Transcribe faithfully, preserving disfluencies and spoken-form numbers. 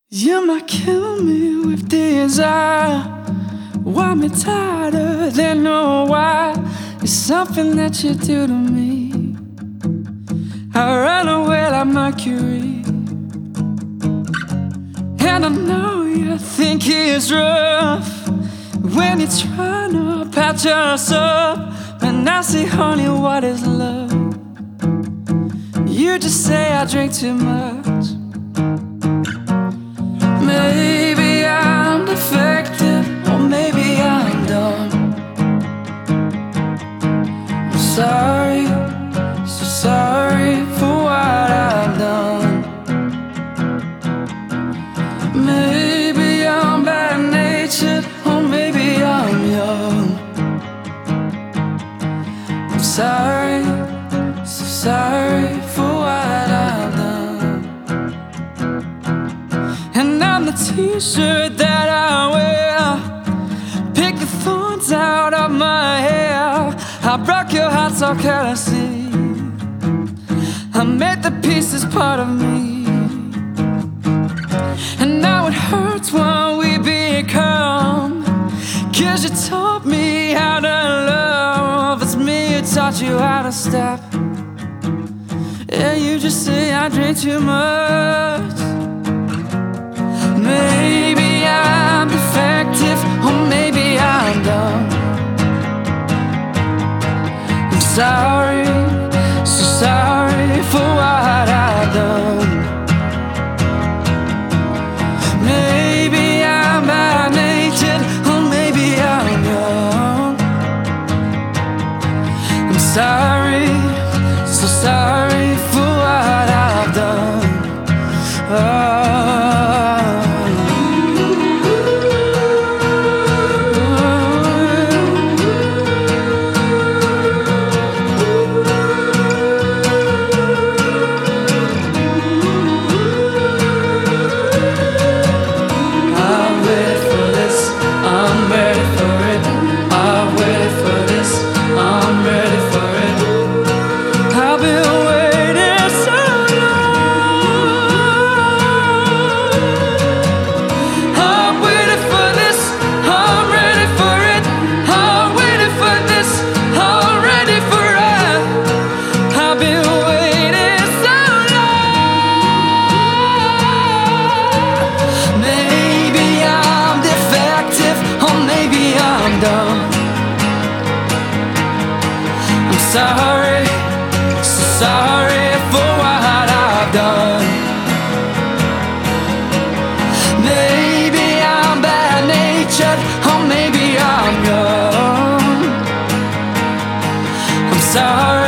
You might kill me with desire. Want me tighter than no why. It's something that you do to me. I run away like Mercury. And I know you think it's rough when you're trying to patch us up. And I say, honey, what is love? You just say I drink too much. Maybe I'm defective, or maybe I'm dumb. I'm sorry, so sorry for what I've done. Maybe I'm bad-natured, or maybe I'm young. I'm sorry, so sorry for what I've done. And I'm the t-shirt that I wear. Pick the thorns out of my hair. I broke your heart so carelessly. I made the pieces part of me. And now it hurts when we become, 'cause you taught me how to love. It's me who taught you how to stop. Yeah, you just say I drink too much. Maybe I'm defective, or maybe I'm dumb. I'm sorry, so sorry for what I've done. Maybe I'm bad-natured, or maybe I'm young. I'm sorry, so sorry for what I've done. Oh. I'm sorry, so sorry for what I've done. Maybe I'm bad-natured, or maybe I'm young. I'm sorry.